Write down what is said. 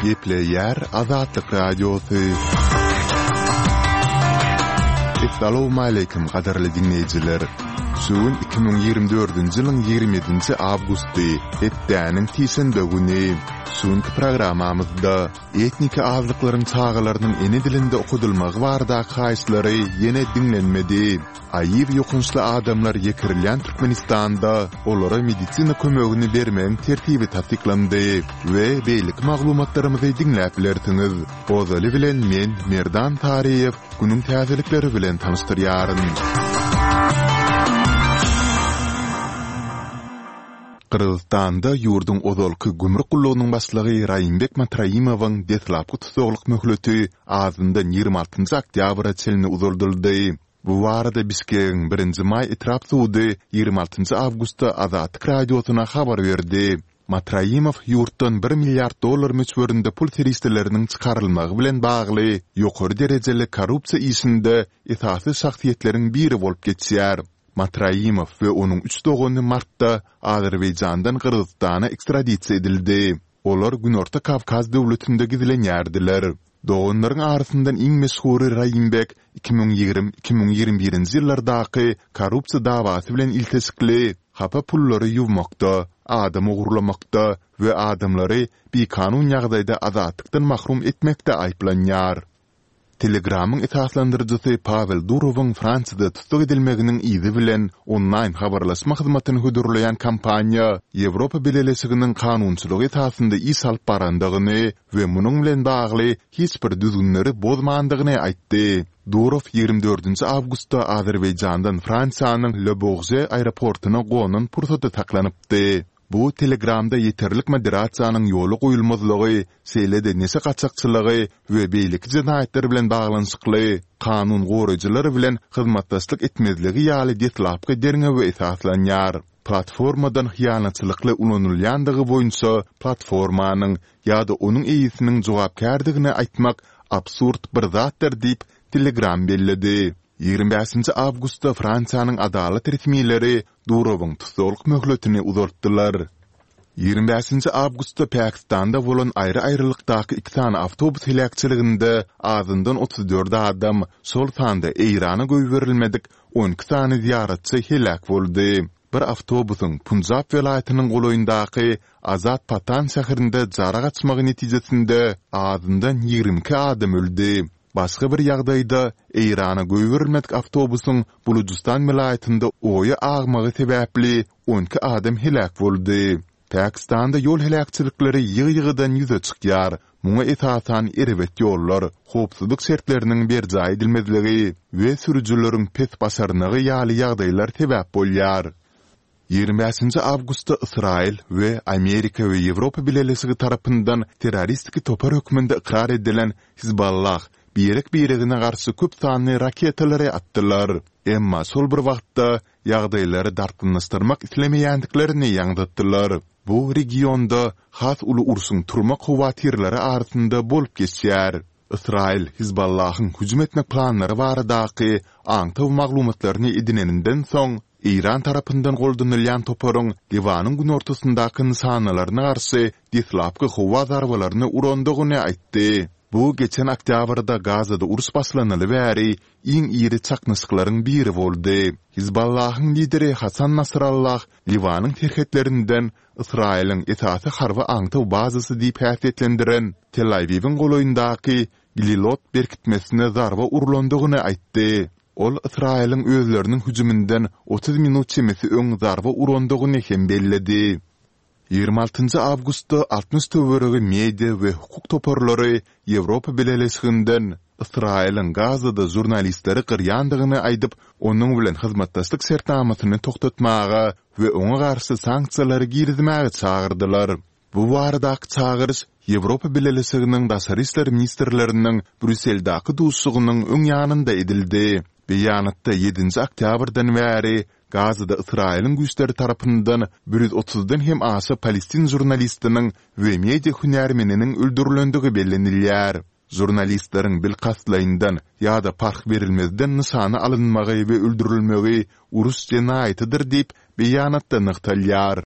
Gepleyer Azatlyk Radiosu. Assalamu alaykum qadarly dinleyijiler. Şuun 2024-nji ýylyň 27-nji awgusty, etdäniň tiýsende güni. Şuunky programamyzda etnik azlyklaryň çağalarynyň ene dilinde okudylmagy barada haýyşlary ýene dinlenmedi. Aýyp ýokunçly adamlar ýekirilýän Türkmenistanda olara medisina kömegini bermeň tertibi tasdiklandy we beýlik maglumatlarymyzy dinläp bilersiňiz. Bozaly bilen men Merdan Tariýew günüň täzelikleri bilen tanıştyrýaryn. Kırgızstanda yurdun ozalky gümrük gullugynyň başlygy Raýynbek Matraýymowyň detlapky tutuklyk möhleti azyndan 26 oktýabra çelini uzuldyldy. Bu barada Bişkekň 1 may etrap sudy 26 awgustda Azatlyk Radiosuna habar berdi. Matraýymow yurtdan $1 milliard möçberinde pul teristleriniň çykarylmagy bilen bagly ýokary derejeli korrupsiýa işinde esasy şahsiýetleriň biri bolup geçýär. Matraýymow we onuň 3 dogany martda Azerbaýjandan Kyrgyzstana ekstradisiýa edildi. Olar Günorta Kavkaz döwletinde gidilenýärdiler. Doganlaryň arasyndan iň meşhury Raýynbek 2020-2021-nji ýyllardaky korrupsiýa dawasy bilen iltesikli, hapa pullary ýuwmakda, adam ogurlamakda we adamlary bekanun ýagdaýda azatlykdan mahrum etmekde aýplanýar. Telegramyň esaslandyrjysy Pavel Durowyň Fransiýada tutuk edilmeginiň izi bilen online habarlaşma hyzmatyny hödürleýän kampaniýa Ýewropa Birleşiginiň kanunçylygy esasynda iş alyp barandygyny we munyň bilen bagly hiç bir düzgünleri bozmandygyny aýtdy. Durow 24 awgustda Azerbaýjandan Fransiýanyň Le Bourget aeroportyna gonun pursaty taklanypdy. Bu Telegramda yeterlik moderasiýanyň ýolu goýulmazlygy, seýlede nese gaçakçylygy we beýlik jinaýetler bilen baglanyşykly, kanun goraýjylary bilen hyzmatdaşlyk etmezligi ýaly detlapky derňe we esaslanýar. Platformadan hyýanatçylykly ulanylýandygy boýunça platformanyň ýa-da onuň eýisiniň jogapkärdigine aýtmak absurd bir zatdyr diýip Telegram belledi. 25 awgustda Fransiýanyň adalet resmiýetleri Durowyň tutuklyk möhletini uzatdylar. 25 awgustda Pakistanda bolan aýry-aýrylykdaky 2 tane awtobus helakçyliginde azyndan 34 adam, şol sanda Eýrana göýberilmedik 12 tane ziyaratçy helak boldy. Bir awtobusyň Punjab welaýatynyň goloýundaky Azat Patan şäherinde jara gaçmagy netijesinde azyndan 22 adam öldi. Başga bir ýagdaýda Eýrana göýberilmedik awtobusyň Bulujistan welaýatynda oýa agmagy sebäpli 12 adam helak boldy. Pakistanda ýol helakçylykları ýygy-ýygydan ýüze çykýar. Muňa esasan erebet ýollar, howpsuzlyk şertleriniň berjä edilmezligi we sürüjüleriň pes başarnygy ýaly ýagdaýlar sebäp bolýar. 25 awgustda Israil we Amerika we Ýewropa Birleşigi tarapyndan terroristiki topar hökmünde ikrar edilen Hizballah birigine garşy köp sanly raketalary atdylar. Emma şol bir wagtda ýagdaýlary dartynlaşdyrmak islemeýändiklerini ýaňdatdylar. Bu regionda has uly urşuň turmak howatyrlary arasynda bolup geçýär. Israil Hizballahyň hüjüm etmek planlary baradaky aňtaw maglumatlaryny edineninden soň İran tarapyndan goldanylýan toparyň Liwanyň günortasyndaky nysanalarına garşy detlapky howa zarbalaryny urandygyny aýtdy. Bu geçen oktýabrda Gazada urus başlanyly bäri iň iri çaknyslyklaryň biri boldy. Hizballahyň lideri Hasan Nasrallah Liwanyň terhetlerinden Israiliň esasy harby aňtaw bazasy diýip häsiýetlendiren Tel Aviwiň goloýundaky Gililot berkitmesine zarba urulandygyny aýtdy. Ol Israiliň özleriniň hüjümünden 30 minut çemesi öň zarba urandygyny hem belledi. 26 awgustda 60 töweregi media we hukuk toparlary Ýewropa Birleşiginden Israiliň Gazada jurnalistleri qırýandygyny aýdyp, onuň bilen hyzmatdaşlyk sertnamasyny toktatmaga we oňa garşy sanksiýalary girizmäge çağırdylar. Bu baradaky çağırış Ýewropa Birleşiginiň daşary işler ministrleriniň Brüsseldaky duşsugynyň öň ýanynda edildi. Beýanatda 7 oktýabrdan bäri Gazada Israiliň güýçleri tarapyndan 130-dan hem aşy Palestin jurnalistiniň we media hünärmeniniň öldürilendigi bellenilýär. Jurnalistleriň bilkaslayından ýa-da park berilmezden nysany alynmagy we öldürilmegi urus jenaýatydyr diýip beýanatda nyktalýar.